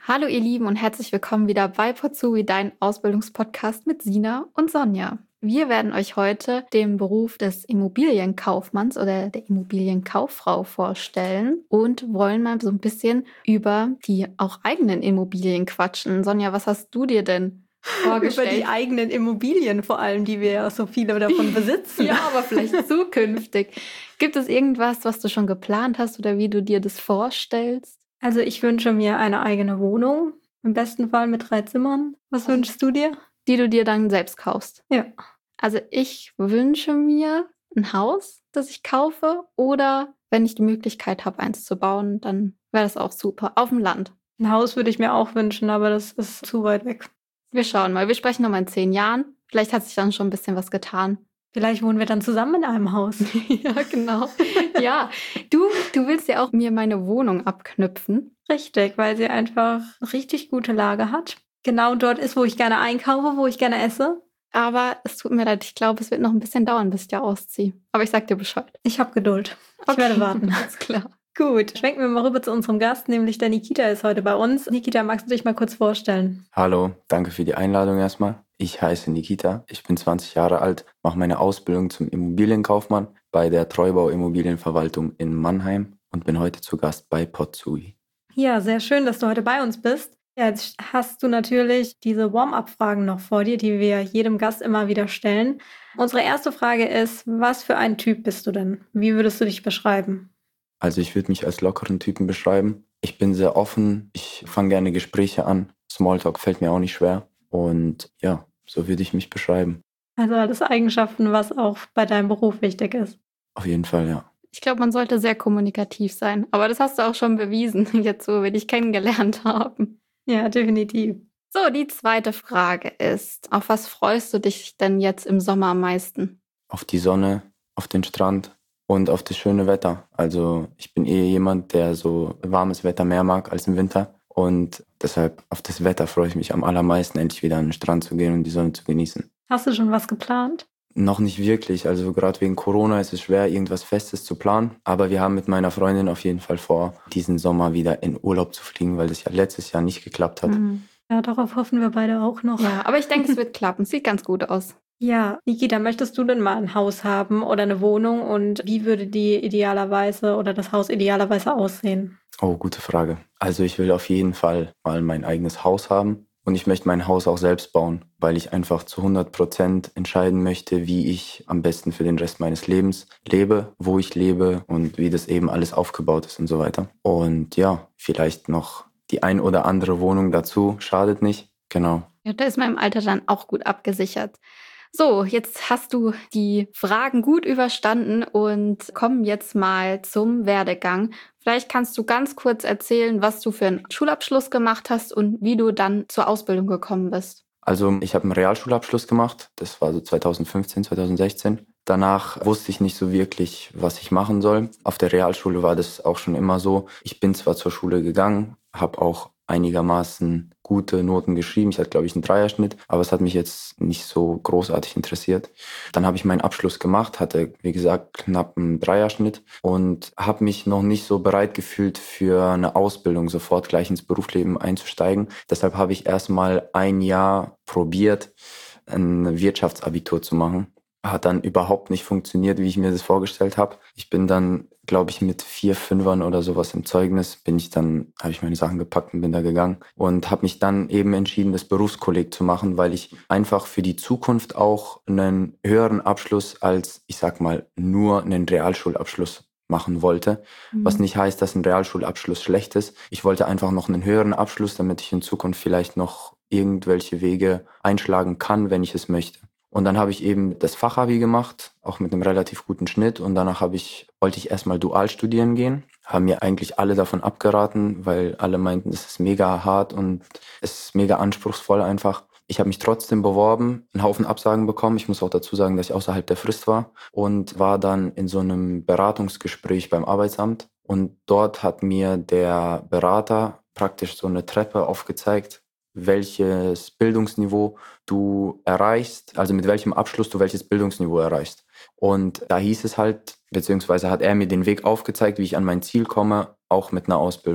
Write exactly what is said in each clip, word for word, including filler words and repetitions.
Hallo ihr Lieben und herzlich willkommen wieder bei Potsui, dein Ausbildungspodcast mit Sina und Sonja. Wir werden euch heute den Beruf des Immobilienkaufmanns oder der Immobilienkauffrau vorstellen und wollen mal so ein bisschen über die auch eigenen Immobilien quatschen. Sonja, was hast du dir denn vorgestellt? Über die eigenen Immobilien vor allem, die wir ja so viele davon besitzen. Ja, aber vielleicht zukünftig. Gibt es irgendwas, was du schon geplant hast oder wie du dir das vorstellst? Also ich wünsche mir eine eigene Wohnung, im besten Fall mit drei Zimmern. Was wünschst du dir? Die du dir dann selbst kaufst. Ja. Also ich wünsche mir ein Haus, das ich kaufe, oder wenn ich die Möglichkeit habe, eins zu bauen, dann wäre das auch super. Auf dem Land. Ein Haus würde ich mir auch wünschen, aber das ist zu weit weg. Wir schauen mal. Wir sprechen nochmal in zehn Jahren. Vielleicht hat sich dann schon ein bisschen was getan. Vielleicht wohnen wir dann zusammen in einem Haus. Ja, genau. Ja, du, du willst ja auch mir meine Wohnung abknüpfen. Richtig, weil sie einfach eine richtig gute Lage hat. Genau dort ist, wo ich gerne einkaufe, wo ich gerne esse. Aber es tut mir leid, ich glaube, es wird noch ein bisschen dauern, bis ich da ausziehe. Aber ich sag dir Bescheid. Ich habe Geduld. Ich Okay, werde warten. alles klar. Gut, schwenken wir mal rüber zu unserem Gast, nämlich der Nikita ist heute bei uns. Nikita, magst du dich mal kurz vorstellen? Hallo, danke für die Einladung erstmal. Ich heiße Nikita, ich bin zwanzig Jahre alt, mache meine Ausbildung zum Immobilienkaufmann bei der Treubau Immobilienverwaltung in Mannheim und bin heute zu Gast bei Potsui. Ja, sehr schön, dass du heute bei uns bist. Jetzt hast du natürlich diese Warm-up-Fragen noch vor dir, die wir jedem Gast immer wieder stellen. Unsere erste Frage ist, was für ein Typ bist du denn? Wie würdest du dich beschreiben? Also ich würde mich als lockeren Typen beschreiben. Ich bin sehr offen, ich fange gerne Gespräche an. Smalltalk fällt mir auch nicht schwer. Und ja, so würde ich mich beschreiben. Also alles Eigenschaften, was auch bei deinem Beruf wichtig ist. Auf jeden Fall, ja. Ich glaube, man sollte sehr kommunikativ sein. Aber das hast du auch schon bewiesen, jetzt wo wir dich kennengelernt haben. Ja, definitiv. So, die zweite Frage ist, auf was freust du dich denn jetzt im Sommer am meisten? Auf die Sonne, auf den Strand und auf das schöne Wetter. Also ich bin eher jemand, der so warmes Wetter mehr mag als im Winter. Und deshalb auf das Wetter freue ich mich am allermeisten, endlich wieder an den Strand zu gehen und die Sonne zu genießen. Hast du schon was geplant? Noch nicht wirklich. Also gerade wegen Corona ist es schwer, irgendwas Festes zu planen. Aber wir haben mit meiner Freundin auf jeden Fall vor, diesen Sommer wieder in Urlaub zu fliegen, weil das ja letztes Jahr nicht geklappt hat. Mhm. Ja, darauf hoffen wir beide auch noch. Ja, aber ich denke, es wird klappen. Sieht ganz gut aus. Ja, Nikita, möchtest du denn mal ein Haus haben oder eine Wohnung und wie würde die idealerweise oder das Haus idealerweise aussehen? Oh, gute Frage. Also ich will auf jeden Fall mal mein eigenes Haus haben und ich möchte mein Haus auch selbst bauen, weil ich einfach zu hundert Prozent entscheiden möchte, wie ich am besten für den Rest meines Lebens lebe, wo ich lebe und wie das eben alles aufgebaut ist und so weiter. Und ja, vielleicht noch die ein oder andere Wohnung dazu, schadet nicht. Genau. Ja, da ist man im Alter dann auch gut abgesichert. So, jetzt hast du die Fragen gut überstanden und kommen jetzt mal zum Werdegang. Vielleicht kannst du ganz kurz erzählen, was du für einen Schulabschluss gemacht hast und wie du dann zur Ausbildung gekommen bist. Also ich habe einen Realschulabschluss gemacht, das war so zweitausendfünfzehn, zweitausendsechzehn. Danach wusste ich nicht so wirklich, was ich machen soll. Auf der Realschule war das auch schon immer so. Ich bin zwar zur Schule gegangen, habe auch einigermaßen gute Noten geschrieben. Ich hatte, glaube ich, einen Dreierschnitt, aber es hat mich jetzt nicht so großartig interessiert. Dann habe ich meinen Abschluss gemacht, hatte, wie gesagt, knapp einen Dreierschnitt und habe mich noch nicht so bereit gefühlt für eine Ausbildung, sofort gleich ins Berufsleben einzusteigen. Deshalb habe ich erst mal ein Jahr probiert, ein Wirtschaftsabitur zu machen. Hat dann überhaupt nicht funktioniert, wie ich mir das vorgestellt habe. Ich bin dann, glaube ich, mit vier Fünfern oder sowas im Zeugnis, bin ich dann, habe ich meine Sachen gepackt und bin da gegangen und habe mich dann eben entschieden, das Berufskolleg zu machen, weil ich einfach für die Zukunft auch einen höheren Abschluss als, ich sag mal, nur einen Realschulabschluss machen wollte. Mhm. Was nicht heißt, dass ein Realschulabschluss schlecht ist. Ich wollte einfach noch einen höheren Abschluss, damit ich in Zukunft vielleicht noch irgendwelche Wege einschlagen kann, wenn ich es möchte. Und dann habe ich eben das Fachabi gemacht, auch mit einem relativ guten Schnitt. Und danach habe ich, wollte ich erstmal dual studieren gehen. Haben mir eigentlich alle davon abgeraten, weil alle meinten, es ist mega hart und es ist mega anspruchsvoll einfach. Ich habe mich trotzdem beworben, einen Haufen Absagen bekommen. Ich muss auch dazu sagen, dass ich außerhalb der Frist war und war dann in so einem Beratungsgespräch beim Arbeitsamt. Und dort hat mir der Berater praktisch so eine Treppe aufgezeigt, welches Bildungsniveau du erreichst, also mit welchem Abschluss du welches Bildungsniveau erreichst. Und da hieß es halt, beziehungsweise hat er mir den Weg aufgezeigt, wie ich an mein Ziel komme, auch mit einer Ausbildung.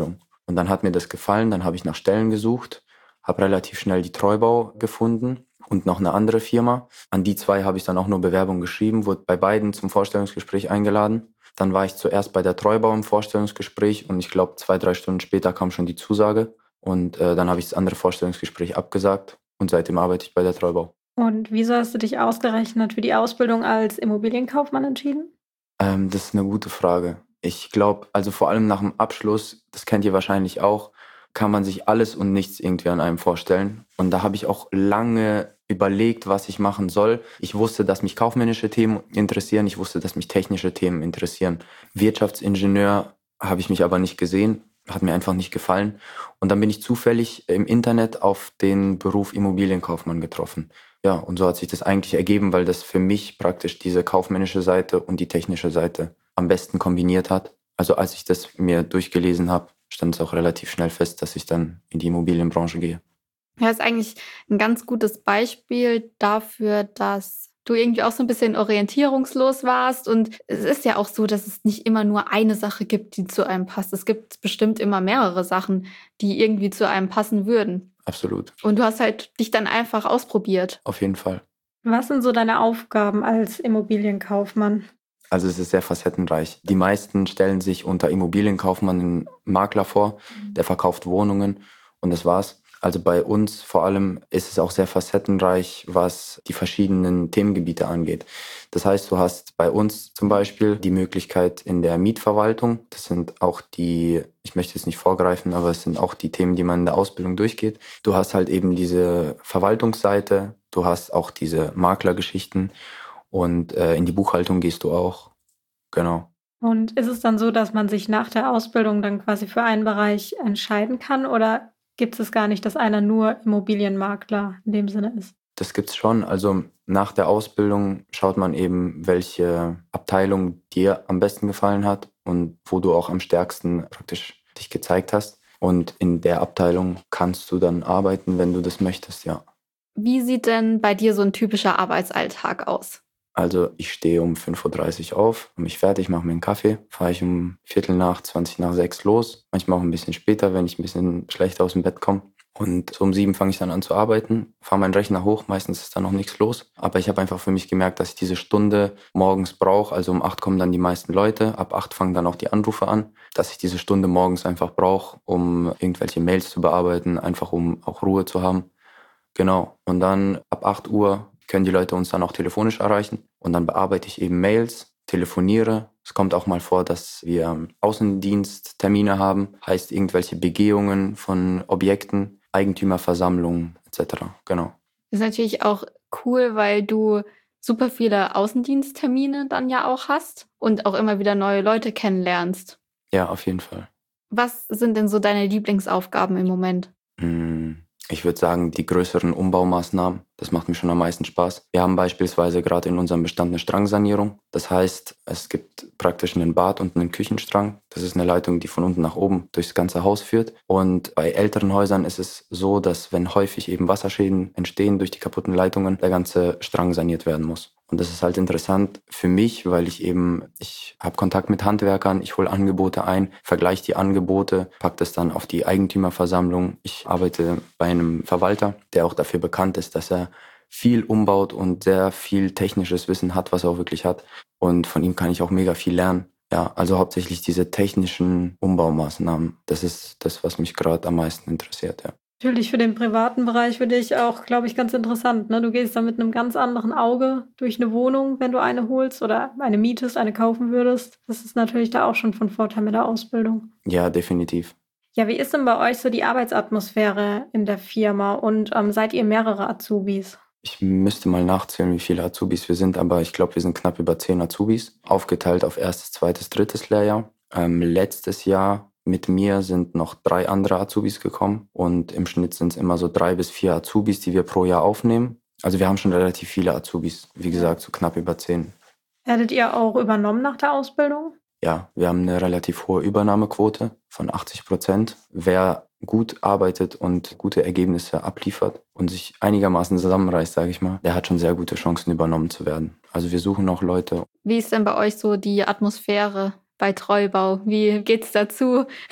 Und dann hat mir das gefallen, dann habe ich nach Stellen gesucht, habe relativ schnell die Treubau gefunden und noch eine andere Firma. An die zwei habe ich dann auch nur Bewerbung geschrieben, wurde bei beiden zum Vorstellungsgespräch eingeladen. Dann war ich zuerst bei der Treubau im Vorstellungsgespräch und ich glaube, zwei, drei Stunden später kam schon die Zusage. Und äh, dann habe ich das andere Vorstellungsgespräch abgesagt und seitdem arbeite ich bei der Treubau. Und wieso hast du dich ausgerechnet für die Ausbildung als Immobilienkaufmann entschieden? Ähm, das ist eine gute Frage. Ich glaube, also vor allem nach dem Abschluss, das kennt ihr wahrscheinlich auch, kann man sich alles und nichts irgendwie an einem vorstellen. Und da habe ich auch lange überlegt, was ich machen soll. Ich wusste, dass mich kaufmännische Themen interessieren. Ich wusste, dass mich technische Themen interessieren. Wirtschaftsingenieur habe ich mich aber nicht gesehen. Hat mir einfach nicht gefallen. Und dann bin ich zufällig im Internet auf den Beruf Immobilienkaufmann getroffen. Ja, und so hat sich das eigentlich ergeben, weil das für mich praktisch diese kaufmännische Seite und die technische Seite am besten kombiniert hat. Also als ich das mir durchgelesen habe, stand es auch relativ schnell fest, dass ich dann in die Immobilienbranche gehe. Ja, ist eigentlich ein ganz gutes Beispiel dafür, dass du irgendwie auch so ein bisschen orientierungslos warst. Und es ist ja auch so, dass es nicht immer nur eine Sache gibt, die zu einem passt. Es gibt bestimmt immer mehrere Sachen, die irgendwie zu einem passen würden. Absolut. Und du hast halt dich dann einfach ausprobiert. Auf jeden Fall. Was sind so deine Aufgaben als Immobilienkaufmann? Also es ist sehr facettenreich. Die meisten stellen sich unter Immobilienkaufmann einen Makler vor, der verkauft Wohnungen und das war's. Also bei uns vor allem ist es auch sehr facettenreich, was die verschiedenen Themengebiete angeht. Das heißt, du hast bei uns zum Beispiel die Möglichkeit in der Mietverwaltung. Das sind auch die, ich möchte jetzt nicht vorgreifen, aber es sind auch die Themen, die man in der Ausbildung durchgeht. Du hast halt eben diese Verwaltungsseite, du hast auch diese Maklergeschichten und äh, in die Buchhaltung gehst du auch. Genau. Und ist es dann so, dass man sich nach der Ausbildung dann quasi für einen Bereich entscheiden kann oder gibt es gar nicht, dass einer nur Immobilienmakler in dem Sinne ist? Das gibt's schon. Also nach der Ausbildung schaut man eben, welche Abteilung dir am besten gefallen hat und wo du auch am stärksten praktisch dich gezeigt hast. Und in der Abteilung kannst du dann arbeiten, wenn du das möchtest, ja. Wie sieht denn bei dir so ein typischer Arbeitsalltag aus? Also ich stehe um fünf Uhr dreißig auf, mache mich fertig, mache mir einen Kaffee, fahre ich um Viertel nach, zwanzig nach sechs los. Manchmal auch ein bisschen später, wenn ich ein bisschen schlechter aus dem Bett komme. Und so um sieben fange ich dann an zu arbeiten, fahre meinen Rechner hoch, meistens ist da noch nichts los. Aber ich habe einfach für mich gemerkt, dass ich diese Stunde morgens brauche. Also um acht kommen dann die meisten Leute, ab acht fangen dann auch die Anrufe an. Dass ich diese Stunde morgens einfach brauche, um irgendwelche Mails zu bearbeiten, einfach um auch Ruhe zu haben. Genau, und dann ab acht Uhr können die Leute uns dann auch telefonisch erreichen. Und dann bearbeite ich eben Mails, telefoniere. Es kommt auch mal vor, dass wir Außendiensttermine haben, heißt irgendwelche Begehungen von Objekten, Eigentümerversammlungen et cetera. Genau. Das ist natürlich auch cool, weil du super viele Außendiensttermine dann ja auch hast und auch immer wieder neue Leute kennenlernst. Ja, auf jeden Fall. Was sind denn so deine Lieblingsaufgaben im Moment? Hm. Ich würde sagen, die größeren Umbaumaßnahmen, das macht mir schon am meisten Spaß. Wir haben beispielsweise gerade in unserem Bestand eine Strangsanierung. Das heißt, es gibt praktisch einen Bad- und einen Küchenstrang. Das ist eine Leitung, die von unten nach oben durchs ganze Haus führt. Und bei älteren Häusern ist es so, dass wenn häufig eben Wasserschäden entstehen durch die kaputten Leitungen, der ganze Strang saniert werden muss. Und das ist halt interessant für mich, weil ich eben, ich habe Kontakt mit Handwerkern, ich hole Angebote ein, vergleiche die Angebote, packe das dann auf die Eigentümerversammlung. Ich arbeite bei einem Verwalter, der auch dafür bekannt ist, dass er viel umbaut und sehr viel technisches Wissen hat, was er auch wirklich hat. Und von ihm kann ich auch mega viel lernen. Ja, also hauptsächlich diese technischen Umbaumaßnahmen. Das ist das, was mich gerade am meisten interessiert, ja. Natürlich für den privaten Bereich für dich auch, glaube ich, ganz interessant. Ne? Du gehst da mit einem ganz anderen Auge durch eine Wohnung, wenn du eine holst oder eine mietest, eine kaufen würdest. Das ist natürlich da auch schon von Vorteil mit der Ausbildung. Ja, definitiv. Ja, wie ist denn bei euch so die Arbeitsatmosphäre in der Firma und ähm, seid ihr mehrere Azubis? Ich müsste mal nachzählen, wie viele Azubis wir sind, aber ich glaube, wir sind knapp über zehn Azubis, aufgeteilt auf erstes, zweites, drittes Lehrjahr. Ähm, letztes Jahr mit mir sind noch drei andere Azubis gekommen und im Schnitt sind es immer so drei bis vier Azubis, die wir pro Jahr aufnehmen. Also wir haben schon relativ viele Azubis, wie gesagt, so knapp über zehn. Werdet ihr auch übernommen nach der Ausbildung? Ja, wir haben eine relativ hohe Übernahmequote von achtzig Prozent. Wer gut arbeitet und gute Ergebnisse abliefert und sich einigermaßen zusammenreißt, sage ich mal, der hat schon sehr gute Chancen, übernommen zu werden. Also wir suchen noch Leute. Wie ist denn bei euch so die Atmosphäre bei Treubau? Wie geht's dazu?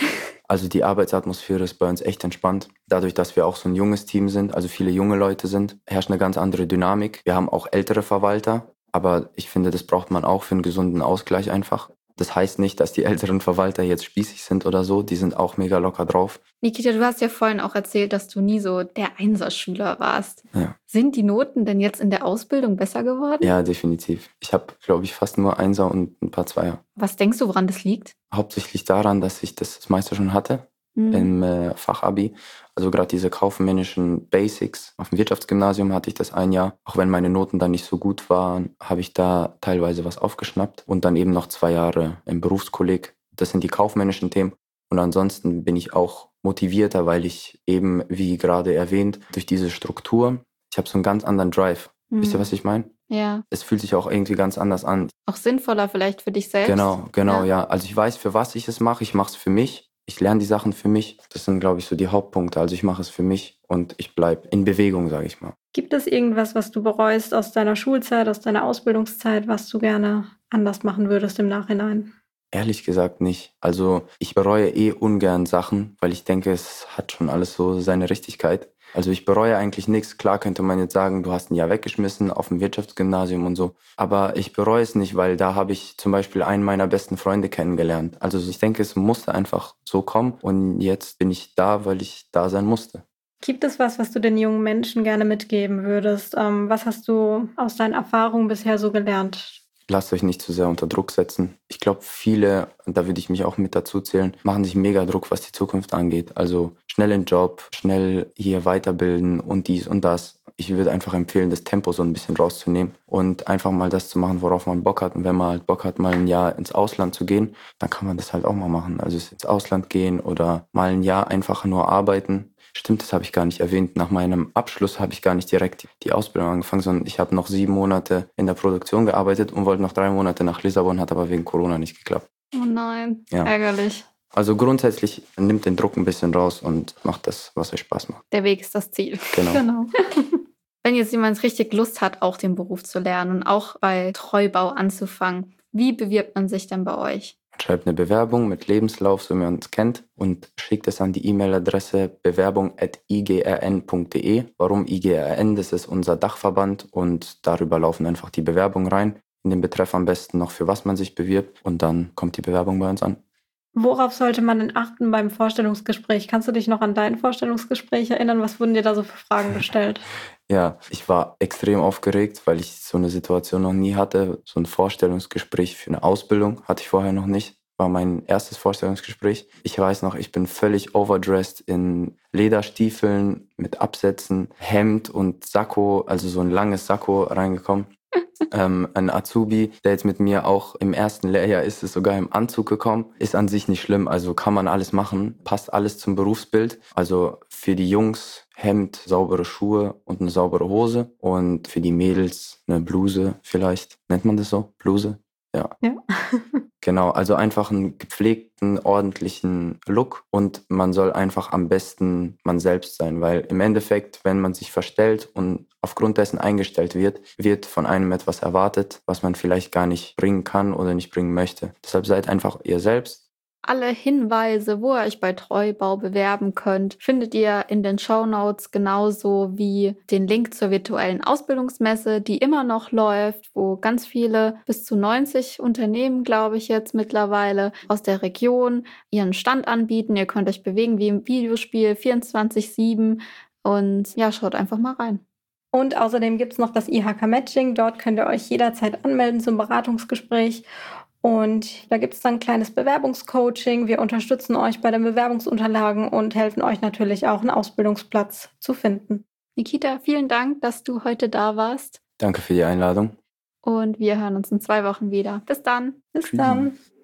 Also die Arbeitsatmosphäre ist bei uns echt entspannt. Dadurch, dass wir auch so ein junges Team sind, also viele junge Leute sind, herrscht eine ganz andere Dynamik. Wir haben auch ältere Verwalter, aber ich finde, das braucht man auch für einen gesunden Ausgleich einfach. Das heißt nicht, dass die älteren Verwalter jetzt spießig sind oder so. Die sind auch mega locker drauf. Nikita, du hast ja vorhin auch erzählt, dass du nie so der Einserschüler warst. Ja. Sind die Noten denn jetzt in der Ausbildung besser geworden? Ja, definitiv. Ich habe, glaube ich, fast nur Einser und ein paar Zweier. Was denkst du, woran das liegt? Hauptsächlich daran, dass ich das meiste schon hatte Mhm. im äh, Fachabi. Also gerade diese kaufmännischen Basics. Auf dem Wirtschaftsgymnasium hatte ich das ein Jahr. Auch wenn meine Noten dann nicht so gut waren, habe ich da teilweise was aufgeschnappt. Und dann eben noch zwei Jahre im Berufskolleg. Das sind die kaufmännischen Themen. Und ansonsten bin ich auch motivierter, weil ich eben, wie gerade erwähnt, durch diese Struktur, ich habe so einen ganz anderen Drive. Mhm. Wisst ihr, was ich meine? Ja, Es fühlt sich auch irgendwie ganz anders an. auch sinnvoller vielleicht für dich selbst. Genau, genau, Ja. ja. Also ich weiß, für was ich es mache. Ich mache es für mich. Ich lerne die Sachen für mich. Das sind, glaube ich, so die Hauptpunkte. Also ich mache es für mich und ich bleibe in Bewegung, sage ich mal. Gibt es irgendwas, was du bereust aus deiner Schulzeit, aus deiner Ausbildungszeit, was du gerne anders machen würdest im Nachhinein? Ehrlich gesagt nicht. Also ich bereue eh ungern Sachen, weil ich denke, es hat schon alles so seine Richtigkeit. Also ich bereue eigentlich nichts. Klar könnte man jetzt sagen, du hast ein Jahr weggeschmissen auf dem Wirtschaftsgymnasium und so. Aber ich bereue es nicht, weil da habe ich zum Beispiel einen meiner besten Freunde kennengelernt. Also ich denke, es musste einfach so kommen und jetzt bin ich da, weil ich da sein musste. Gibt es was, was du den jungen Menschen gerne mitgeben würdest? Ähm, was hast du aus deinen Erfahrungen bisher so gelernt? Lasst euch nicht zu sehr unter Druck setzen. Ich glaube, viele, und da würde ich mich auch mit dazu zählen, machen sich mega Druck, was die Zukunft angeht. Also schnell in den Job, schnell hier weiterbilden und dies und das. Ich würde einfach empfehlen, das Tempo so ein bisschen rauszunehmen und einfach mal das zu machen, worauf man Bock hat. Und wenn man halt Bock hat, mal ein Jahr ins Ausland zu gehen, dann kann man das halt auch mal machen. Also ins Ausland gehen oder mal ein Jahr einfach nur arbeiten. Stimmt, das habe ich gar nicht erwähnt. Nach meinem Abschluss habe ich gar nicht direkt die Ausbildung angefangen, sondern ich habe noch sieben Monate in der Produktion gearbeitet und wollte noch drei Monate nach Lissabon, hat aber wegen Corona nicht geklappt. Oh nein, Ja. ärgerlich. Also grundsätzlich nimmt den Druck ein bisschen raus und macht das, was euch Spaß macht. Der Weg ist das Ziel. Genau. Genau. Wenn jetzt jemand richtig Lust hat, auch den Beruf zu lernen und auch bei Treubau anzufangen, wie bewirbt man sich denn bei euch? Schreibt eine Bewerbung mit Lebenslauf, so wie man uns kennt, und schickt es an die E-Mail-Adresse bewerbung at i g r n punkt d e. Warum I G R N? Das ist unser Dachverband und darüber laufen einfach die Bewerbungen rein. In dem Betreff am besten noch, für was man sich bewirbt, und dann kommt die Bewerbung bei uns an. Worauf sollte man denn achten beim Vorstellungsgespräch? Kannst du dich noch an dein Vorstellungsgespräch erinnern? Was wurden dir da so für Fragen gestellt? Ja, ich war extrem aufgeregt, weil ich so eine Situation noch nie hatte. So ein Vorstellungsgespräch für eine Ausbildung hatte ich vorher noch nicht. War mein erstes Vorstellungsgespräch. Ich weiß noch, ich bin völlig overdressed in Lederstiefeln mit Absätzen, Hemd und Sakko, also so ein langes Sakko reingekommen. ähm, ein Azubi, der jetzt mit mir auch im ersten Lehrjahr ist, ist sogar im Anzug gekommen. Ist an sich nicht schlimm, also kann man alles machen. Passt alles zum Berufsbild. Also für die Jungs Hemd, saubere Schuhe und eine saubere Hose. Und für die Mädels eine Bluse vielleicht. Nennt man das so? Bluse? Ja. Ja. Genau, also einfach einen gepflegten, ordentlichen Look, und man soll einfach am besten man selbst sein, weil im Endeffekt, wenn man sich verstellt und aufgrund dessen eingestellt wird, wird von einem etwas erwartet, was man vielleicht gar nicht bringen kann oder nicht bringen möchte. Deshalb seid einfach ihr selbst. Alle Hinweise, wo ihr euch bei Treubau bewerben könnt, findet ihr in den Shownotes, genauso wie den Link zur virtuellen Ausbildungsmesse, die immer noch läuft, wo ganz viele, bis zu neunzig Unternehmen, glaube ich jetzt mittlerweile, aus der Region ihren Stand anbieten. Ihr könnt euch bewegen wie im Videospiel vierundzwanzig sieben und ja, schaut einfach mal rein. Und außerdem gibt es noch das I H K-Matching. Dort könnt ihr euch jederzeit anmelden zum Beratungsgespräch. Und da gibt es dann ein kleines Bewerbungscoaching. Wir unterstützen euch bei den Bewerbungsunterlagen und helfen euch natürlich auch, einen Ausbildungsplatz zu finden. Nikita, vielen Dank, dass du heute da warst. Danke für die Einladung. Und wir hören uns in zwei Wochen wieder. Bis dann. Bis Tschüssi. dann.